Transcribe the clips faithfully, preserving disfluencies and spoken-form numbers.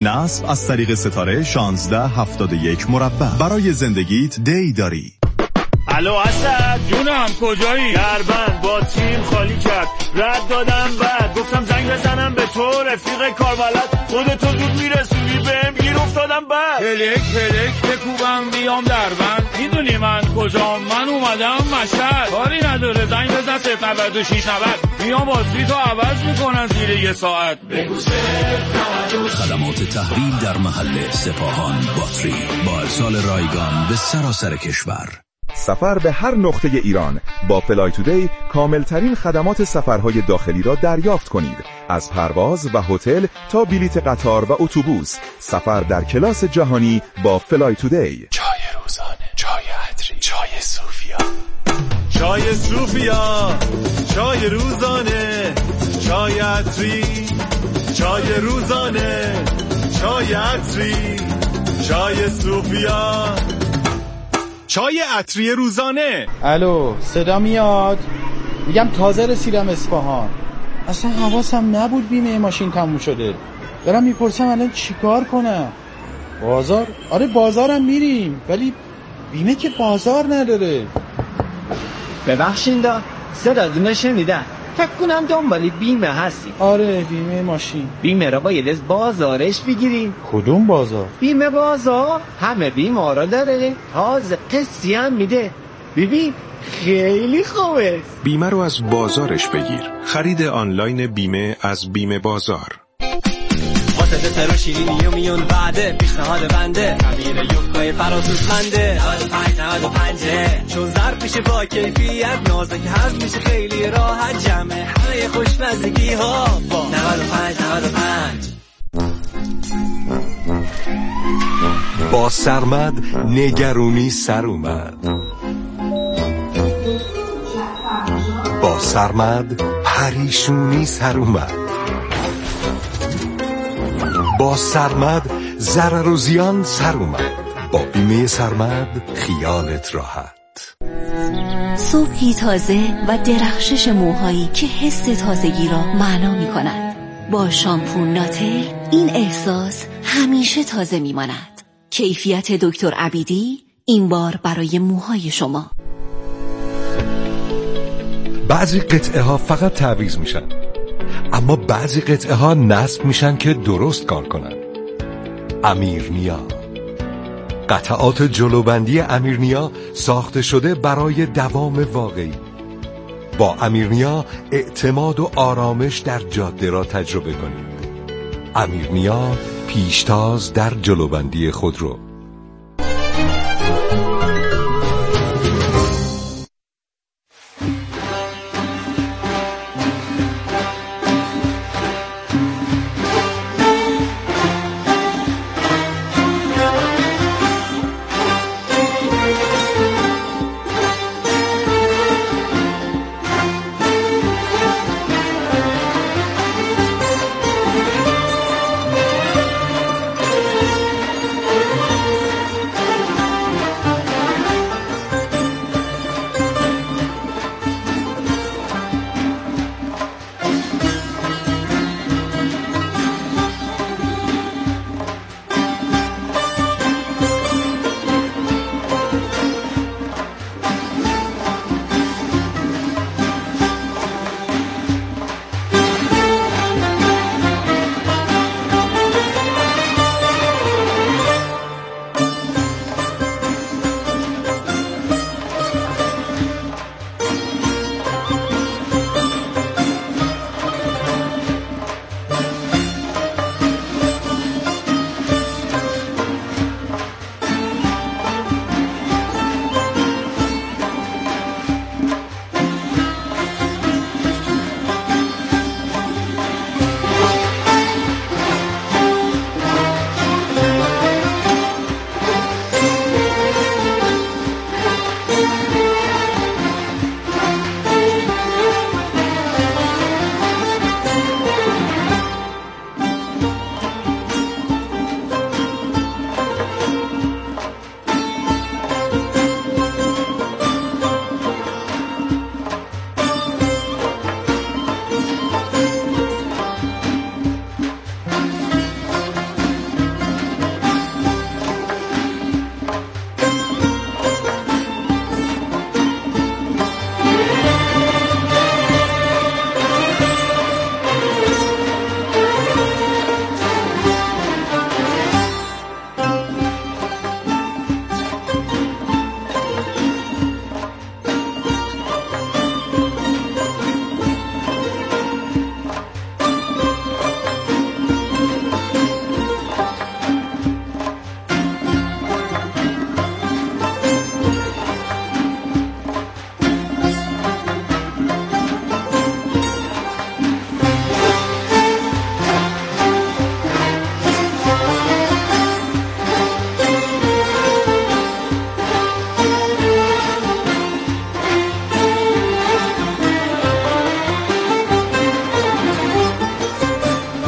نصب از طریق ستاره شانزده هفتاد و یک مربع. برای زندگیت دی داری. الو اسد جونم کجایی؟ دربند با تیم خالی کرد، رد دادم بعد گفتم زنگ بزنم به تو رفیق کاربلد، خودتو زود میرسونی بهم گیر افتادم بعد هلک هلک بکوبم بیام دربند، میدونی من کجام؟ من اومدم مشهد، کاری نداره زنگ بزن صفر نود و شش نود میام باتری تو عوض میکنن زیر یه ساعت. خدمات تحویل در محل سپاهان باتری با ارسال رایگان به سراسر کشور. سفر به هر نقطه ایران با فلای تودی کاملترین خدمات سفرهای داخلی را دریافت کنید. از پرواز و هتل تا بلیت قطار و اتوبوس، سفر در کلاس جهانی با فلای تودی. چای روزانه، چای عطری، چای صوفیا، چای صوفیا، چای روزانه، چای عطری، چای روزانه، چای عطری، چای صوفیا، چای عطری روزانه. الو صدا میاد؟ میگم تازه رسیدم اصفهان، اصلا حواسم نبود بیمه ماشین تموم شده، دارم میپرسم الان چیکار کنم؟ بازار؟ آره بازارم میریم، ولی بیمه که بازار نداره. ببخشید صداتون رو شنیدم، فکر کنم دنبال بیمه هستی. آره بیمه ماشین. بیمه را باید از بازارش بگیریم. کدوم بازار؟ بیمه بازار همه بیمه ها را داره، تازه قسطی هم میده. ببین خیلی خوبه. بیمه رو از بازارش بگیر. خرید آنلاین بیمه از بیمه بازار. واسه سر و شیرینی و میون بعده پیشنهاد بنده خمیر یفکای فراسوس منده نود و پنج نود و پنج چون ظرف میشه با کیفیت نازک هضم میشه خیلی راحت جمع همه خوشمزگی ها با نود و پنج نود و پنج. با سرمد نگرونی سر اومد، با سرمد پریشونی سر اومد، با سرمد ضرر و زیان سر اومد. با بیمه سرمد خیالت راحت. صبحی تازه و درخشش موهایی که حس تازگی را معنا می کند. با شامپو ناتل این احساس همیشه تازه می ماند. کیفیت دکتر عبیدی این بار برای موهای شما. بعضی قطعه ها فقط تعویض میشن، اما بعضی قطعه ها نصب میشن که درست کار کنن. امیرنیا، قطعات جلوبندی امیرنیا ساخته شده برای دوام واقعی. با امیرنیا اعتماد و آرامش در جاده را تجربه کنید. امیرنیا، پیشتاز در جلوبندی خودرو.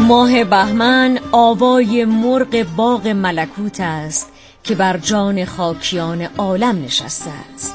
ماه بهمن آوای مرغ باغ ملکوت است که بر جان خاکیان عالم نشسته است.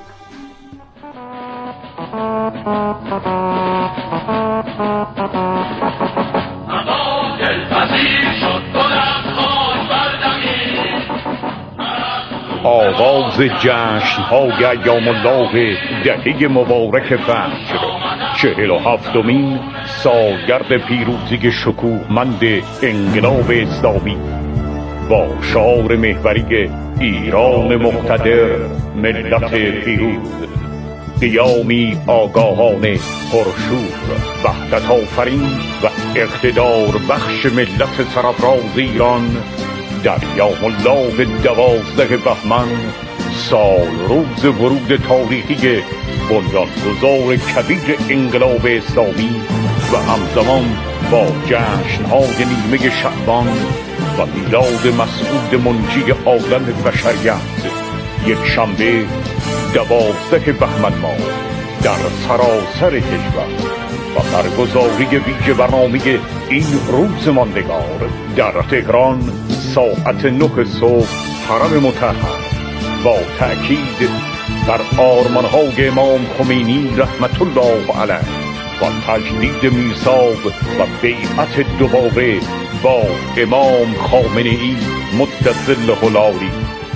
آغاز جشن های ایام الله دهه مبارک فجر، چهل و هفتمین سالگرد پیروزی شکوهمند انقلاب اسلامی با شعار محوری ایران مقتدر، ملت پیروز، قیامی آگاهانه پرشور، وحدت آفرین و اقتدار بخش ملت سرفراز ایران در یوم الله دوازده بهمن، سال روز ورود تاریخی بنیانگذار کبیر انقلاب اسلامی و همزمان با جشن‌های نیمه شعبان و میلاد مسعود منجی عالم بشریت، یک شنبه دوازده بهمن ماه در سراسر کشور و برگزاری ویژه برنامه این روز ماندگار در تهران ساعت نه صبح حرم مطهر با تأکید بر آرمان‌های امام خمینی رحمت الله علیه و تجدید میثاق و بیعت دوباره با امام خامنه‌ای مدظله العالی.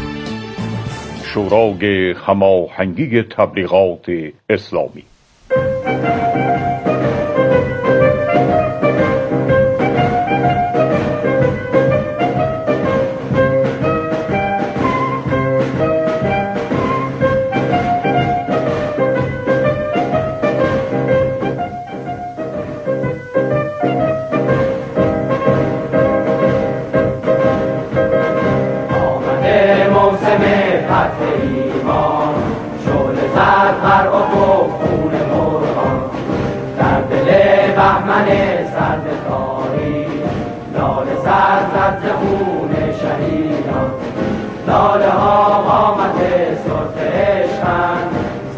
شورای هماهنگی تبلیغات اسلامی. لاله ها قامت سرخ عشقند،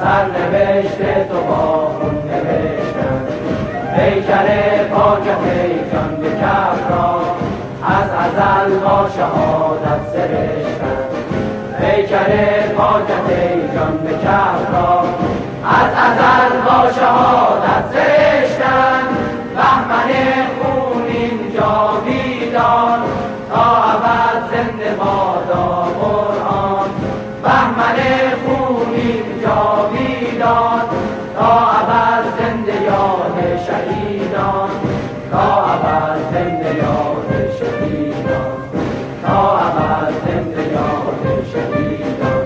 سرنوشت تو با خون نوشتند. پیکر پاکت جان به کف را از ازل با شهادت سرشتند. پیکر پاکت جان به کف را از ازل با شهادت سرشتند. بهمن خونین جاویدان تا ابد زنده بادا قرآن. بهمن خونین جاویدان تا ابد زنده یاد شهیدان. تا ابد زنده یاد شهیدان. تا ابد زنده یاد شهیدان.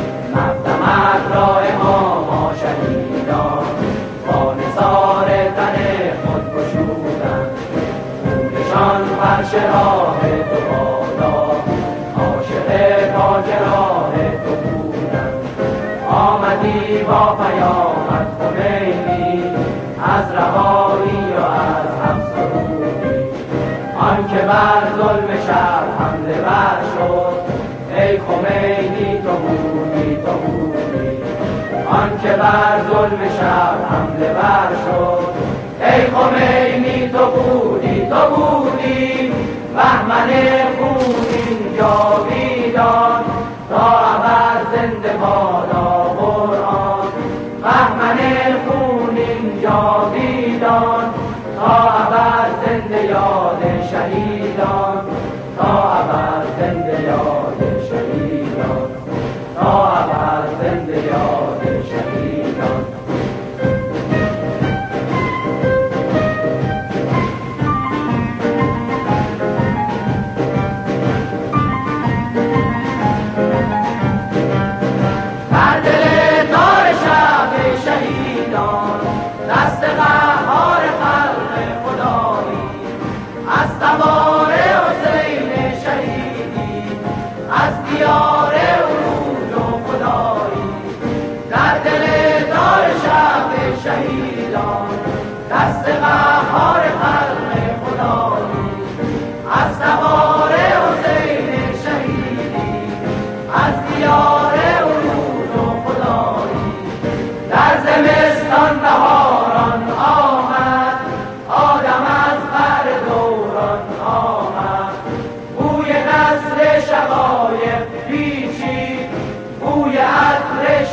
مقدمت را امام شهیدان با نثار تن خود گشودند. خونشان فرش راه تو بادا، عاشق پاک راه تو بودند. آمدی با پیامت خمینی از رهایی و از هم سرودی. آن که بر ظلم شب حمله ور شد، ای خمینی تو بودی تو بودی. آن که بر ظلم شب حمله ور شد، ای خمینی تو بودی تو بودی. بهمن خونین جاویدان تا ابد زنده بادا قرآن. بهمن خونین جاویدان تا ابد زنده یاد شهیدان. تا ابد زنده یاد شهیدان. تا ابد زنده یاد شهیدان.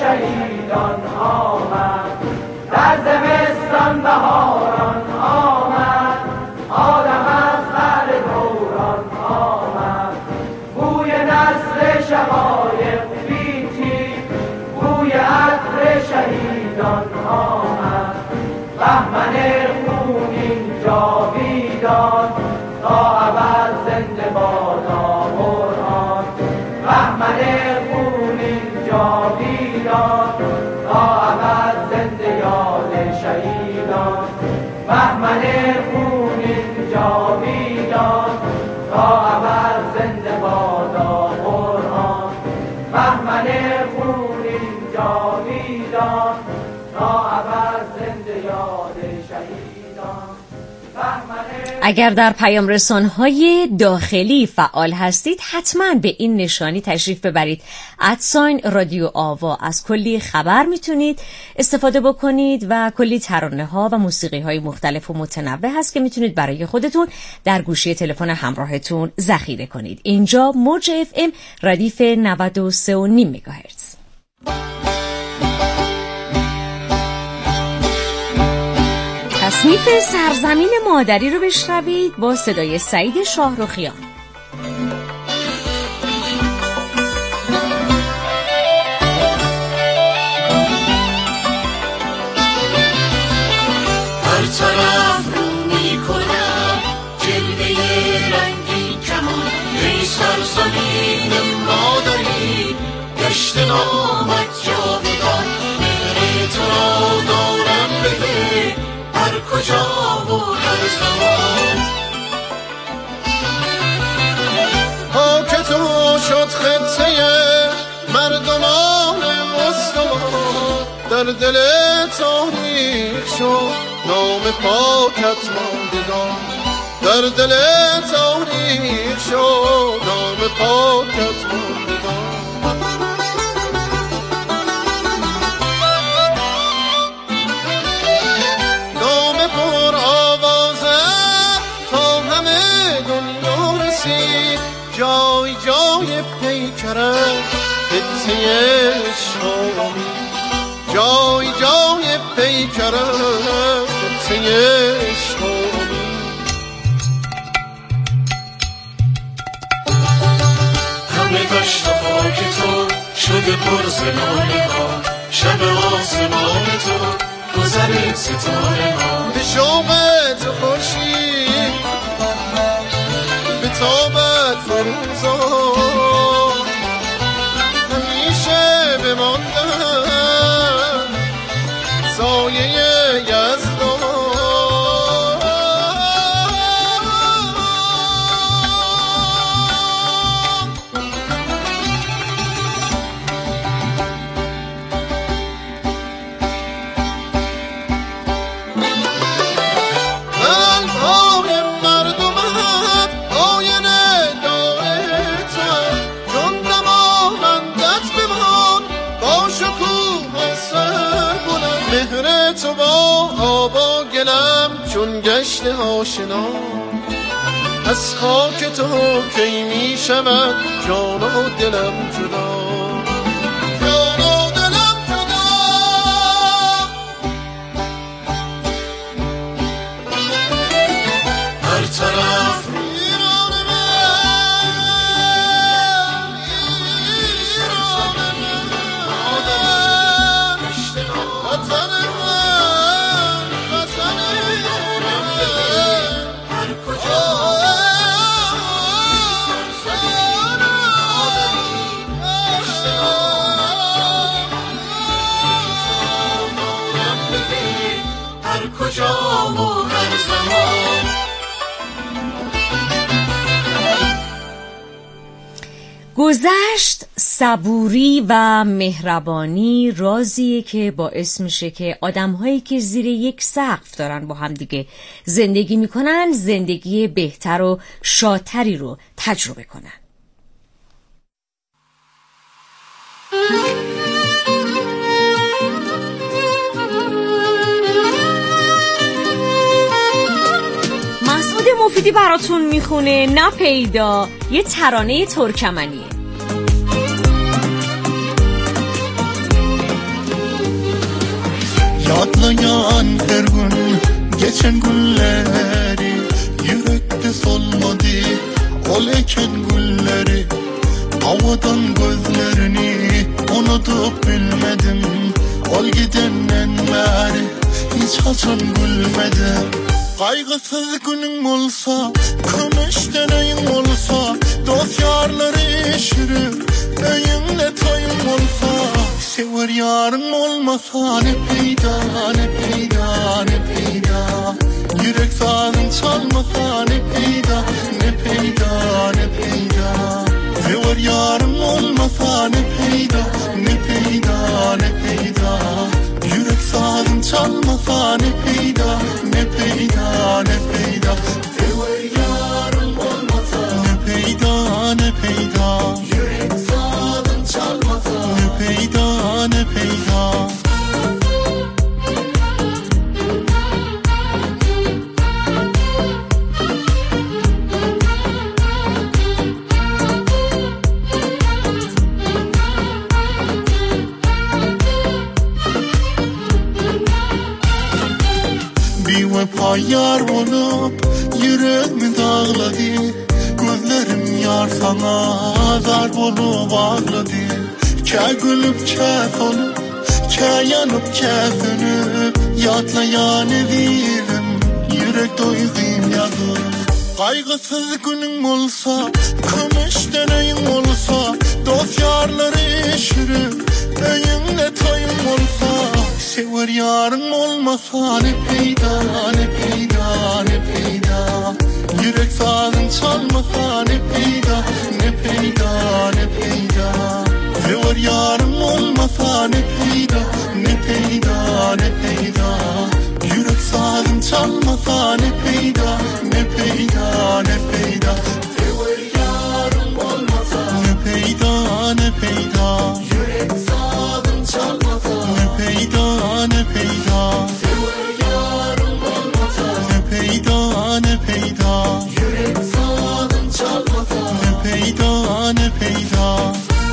شهیدان آمد، در زمستان بهاران آمد، آدم از بعد دوران آمد، بوی نسل شقایق بیتی، بوی عطر شهیدان آمد، بهمن خونین جاویدان تا ابد زنده بادا قرآن، بهمن خونین جاویدان تا ابد زنده یاد شهیدان، بهمن خونین جاویدان تا ابد زنده بادا قرآن، بهمن خونین جاویدان تا ابد زنده یاد شهیدان، بهمن. اگر در پیام رسانهای داخلی فعال هستید حتما به این نشانی تشریف ببرید. ادساین رادیو آوا. از کلی خبر میتونید استفاده بکنید و کلی ترانه ها و موسیقی های مختلف و متنوع هست که میتونید برای خودتون در گوشی تلفن همراهتون ذخیره کنید. اینجا موج اف ام ردیف نود و سه و نیم مگاهرتز. تصنیف سرزمین مادری رو بشنوید با صدای سعید شاهرخیان. هر طرف رو می کنم جلوه رنگی کمان، ای سرزمین مادری گشت نامت جاودان، مهر تو را دارم بده هر کجا و هر زمان، خاک تو شد خطه مردمان استوار، در دل تاریخ شد نام پاکت ماندگان، در دل تاریخ شد نام پاکت ماندگان. جای جای پیکرم حته شامی، جای جای پیکرم حته شامی، همه دشت و خاک تو شده پر ز لاله ها، شب آسمان تو گذر ستاره ها، به شوق تو خورشید به تابت فروزان، همیشه بماندم سایه یزدان. تو با آبا گلم چون گشت آشنا، از خاک تو کی می شود جان و دلم جدا، جان و دلم جدا. هر طرف ایران من، ایران من، وطن من، وطن من، هر کجا هر کجا و هر زمان. گذشت، صبوری و مهربانی رازیه که باعث میشه که آدم‌هایی که زیر یک سقف دارن با هم دیگه زندگی میکنن زندگی بهتر و شادتری رو تجربه کنن. مسعود مفیدی براتون میخونه نه پیدا، یه ترانه ترکمنیه. Yadlayan her gün geçen günleri, yürekte solmadı ol eken gülleri. Havadan gözlerini unutup bilmedim, ol gidenden beri hiç açan gülmedim. Kaygısız günün olsa, kımış deneyim olsa, dost yarları eşirir, öyünle tayım olsa. Sever yarın olmasa ne peyda, ne peyda, ne peyda. Yürek sazın çalmasa ne peyda, ne peyda, ne peyda. Sever yarın olmasa ne peyda, ne peyda, ne peyda. Yürek sazın çalmasa ne peyda, ne peyda, ne peyda. Sever yarın olmasa ne peyda, ne peyda. Yürek sazın çalmasa ne peyda, ne peyda. Payar olup yüreğimi dağladı, gözlerim yar sana zar olup ağladı. Ke gülüp ke solup, ke yanıp ke sönüp, yatlayan evirim, yürek doyduğum yadır. Kaygısız günüm olsa, kımış deneyim olsa, dost yarları eşirir, öyünle tayım olsa. Sever yarın olmasa ne peyda, ne peyda, ne peyda. Yürek sazın çalmasa ne peyda, ne peyda, ne peyda. Sever yarın olmasa ne peyda, ne peyda, ne peyda. Yürek sazın çalmasa ne peyda, ne peyda, ne peyda. Sever yarın olmasa ne peyda, ne peyda. Yürek sazın çalmasa ne peyda, ne peyda. Sever yarın olmasa ne peyda, ne peyda. Yürek sazın çalmasa ne peyda, ne peyda.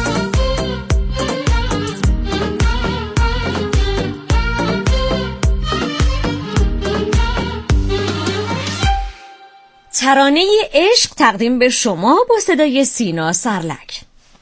ترانه عشق تقدیم به شما با صدای سینا سرلک.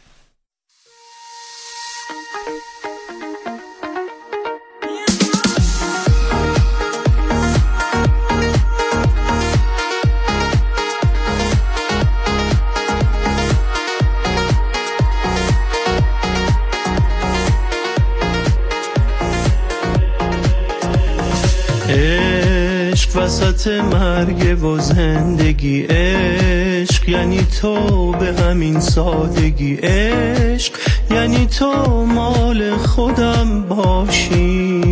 وسط مرگ و زندگی، عشق یعنی تو به همین سادگی. عشق یعنی تو مال خودم باشی.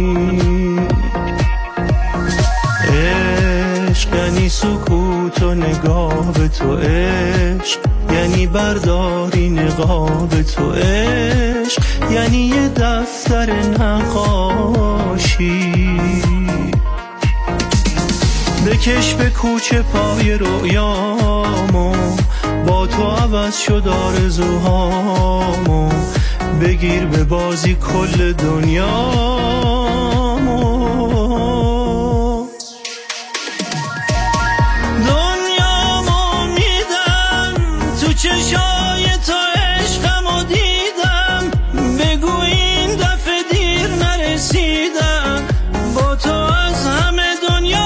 عشق یعنی سکوت و نگاه به تو. عشق یعنی برداری نقاب تو. عشق یعنی یه دفتر نقاشی. بکش به کوچه پای رویامو، با تو عوض شد آرزوهامو. بگیر به بازی کل دنیامو. دنیامو میدم تو چشای تو، عشقمو دیدم. بگو این دفعه دیر نرسیدم، با تو از همه دنیا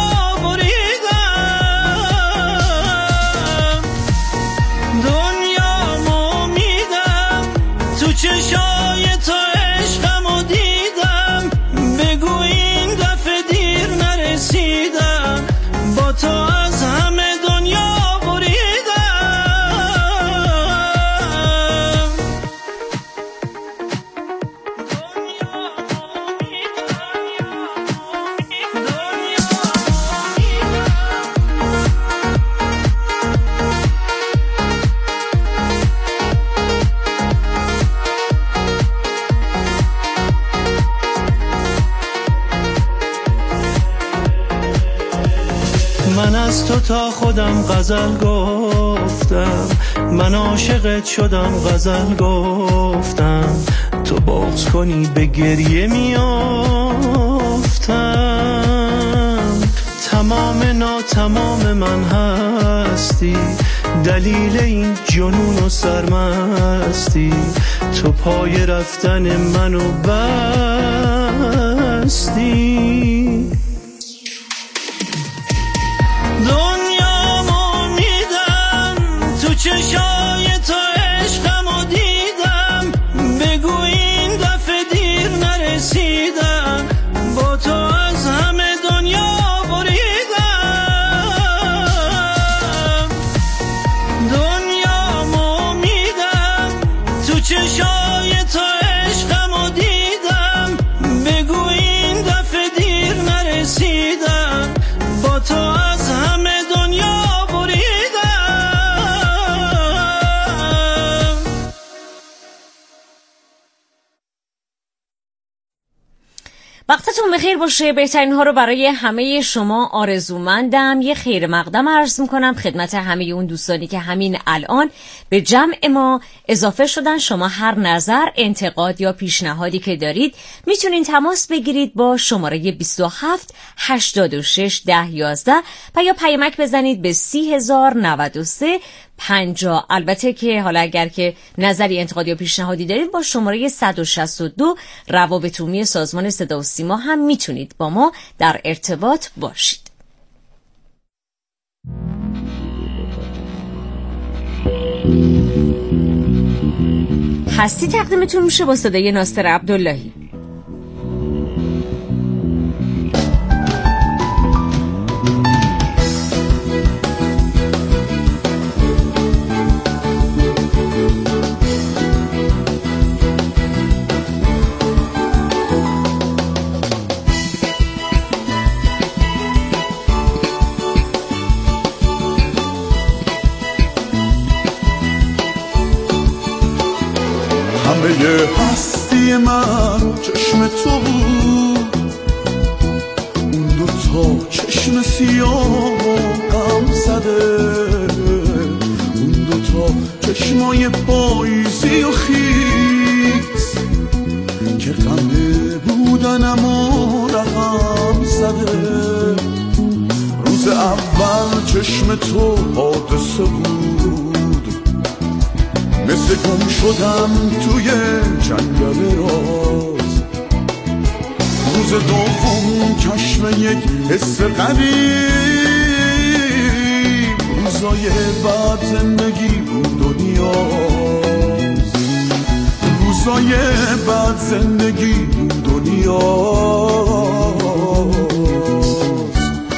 چشای تو، عشقمو دیدم. بگو این دفعه دیر نرسیدم، با تو از همه دنیا بریدم. من از تو تا خودم غزل گفتم، من عاشقت شدم غزل گفتم. تو بغض کنی به گریه میافتم. رفتم، تمام ناتمام من هستی، دلیل این جنون و سرمستی، تو پای رفتن منو بستی. دنیامو میدم تو چشای تو، عشقمو دیدم، بگو این دفعه دیر نرسیدم، با تو از همه دنیا بریدم. دنیامو میدم تو چشای تو، عشقمو دیدم، بگو این دفعه دیر نرسیدم، با تو از همه دنیا بریدم. وقتتون بخیر باشه. بهترین ها رو برای همه شما آرزومندم. یه خیر مقدم عرض میکنم خدمت همه اون دوستانی که همین الان به جمع ما اضافه شدن. شما هر نظر، انتقاد یا پیشنهادی که دارید میتونین تماس بگیرید با شماره بیست و هفت هشتاد و شش ده یازده و یا پیامک بزنید به سی هزار نود و سه پنجاه. البته که حالا اگر که نظری، انتقادی یا پیشنهادی دارید با شماره صد و شصت و دو روابط عمومی سازمان صدا و سیما هم میتونید با ما در ارتباط باشید. هستی تقدیمتون میشه با صدای ناصر عبداللهی. همه هستی من چشم تو بود، اون دوتا چشم سیاه و غم زده، اون دوتا چشمای پاییزی و خیس که غمه بودنم و رقم زده. روز اول چشم تو حادثه بود، مثل گم شدم توی جنگل راز. روز دوم کشف یک حس غریب، روزای بعد زندگی بود و نیاز، روزای بعد زندگی بود و نیاز.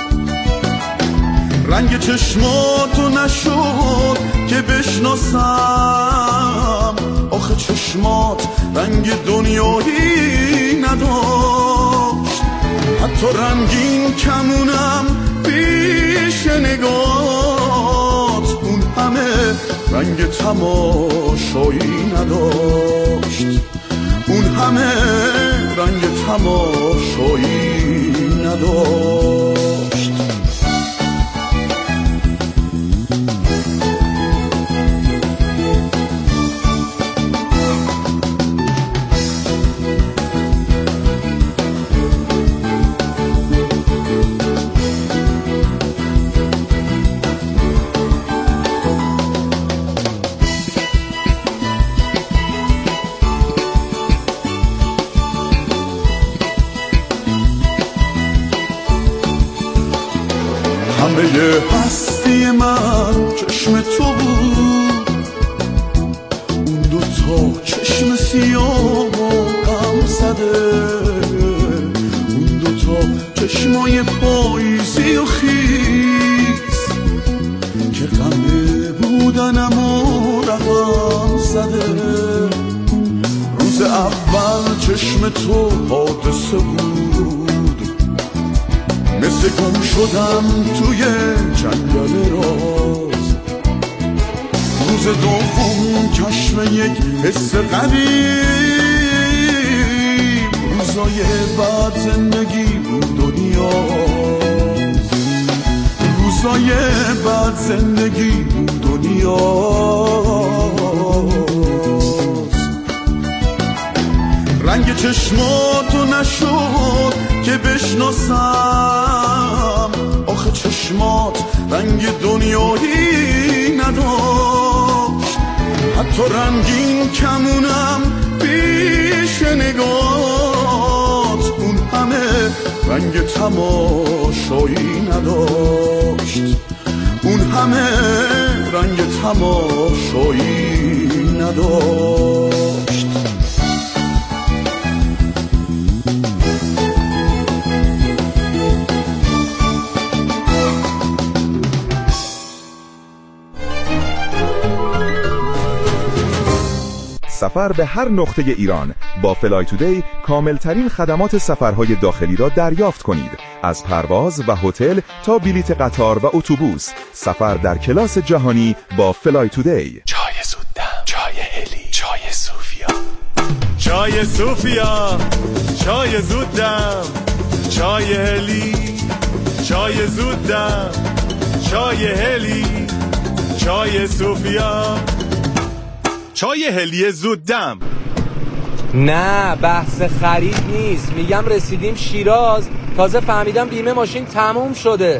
رنگ چشماتو نشد که بشناسم، آخه چشمات رنگ دنیایی نداشت، حتی رنگین کمونم پیش نگات، اون همه رنگ تماشایی نداشت، اون همه رنگ تماشایی نداشت. همه هستی من چشم تو بود، اون دوتا چشم سیاه و غم زده، اون دوتا چشمای پاییزی و خیس که غمه بودنم و رقم زده. روز اول چشم تو حادثه بود، مثل گم شدم توی جنگل راز. روز دوم کشف یک حس غریب، روزای بعد زندگی بود و نیاز، روزای بعد زندگی بود و نیاز. رنگ چشماتو نشد که بش نشناسم، آخه چشمات رنگ دنیایی نداشت، حتی رنگین کمونم پیش نگات اون همه رنگ تماشایی نداشت، اون همه رنگ تماشایی نداشت. سفر به هر نقطه ایران با فلای تودی کاملترین خدمات سفرهای داخلی را دریافت کنید. از پرواز و هتل تا بلیت قطار و اتوبوس، سفر در کلاس جهانی با فلای تودی. چای زودم، چای هلی، چای صوفیا. چای صوفیا، چای زودم، چای هلی، چای زودم، چای هلی، چای صوفیا. چای هلی زودم. نه بحث خرید نیست، میگم رسیدیم شیراز، تازه فهمیدم بیمه ماشین تموم شده.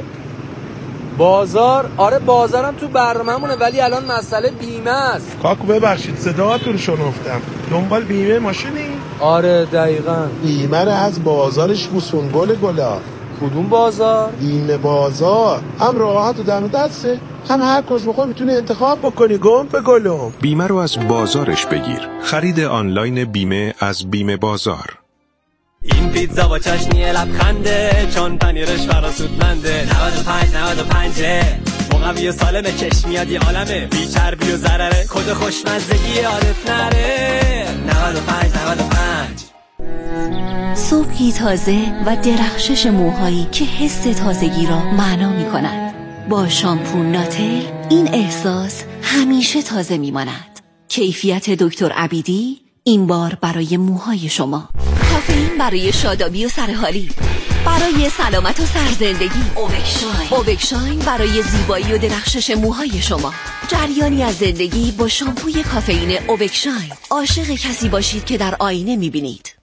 بازار، آره بازارم تو برنامه‌مونه ولی الان مسئله بیمه است. کاکو ببخشید صداتون رو شنفتم، دنبال بیمه ماشینی؟ آره دقیقاً. بیمه رو از بازارش بوسون گل گلا. کدوم بازار؟ بیمه بازار، هم راحت و دم دسته، هم هر کس بخواه میتونه انتخاب بکنی. گم به گلم. بیمه رو از بازارش بگیر. خرید آنلاین بیمه از بیمه بازار. این پیتزا با چشنی لبخنده، چون پنیرش فراسودمنده. نود و پنج نود و پنج مقوی و سالمه، چشم میاد یه عالمه، بی چربی و ضرره، کد خوشمزگی عارف نره. نود و پنج نود و پنج. صبحی تازه و درخشش موهایی که حس تازگی را معنا می کند. با شامپو ناتل این احساس همیشه تازه می ماند. کیفیت دکتر عبیدی این بار برای موهای شما. کافئین برای شادابی و سرحالی، برای سلامت و سرزندگی. اوبکشاین اوبکشاین برای زیبایی و درخشش موهای شما. جریانی از زندگی با شامپوی کافئین اوبکشاین. عاشق کسی باشید که در آینه می بینید.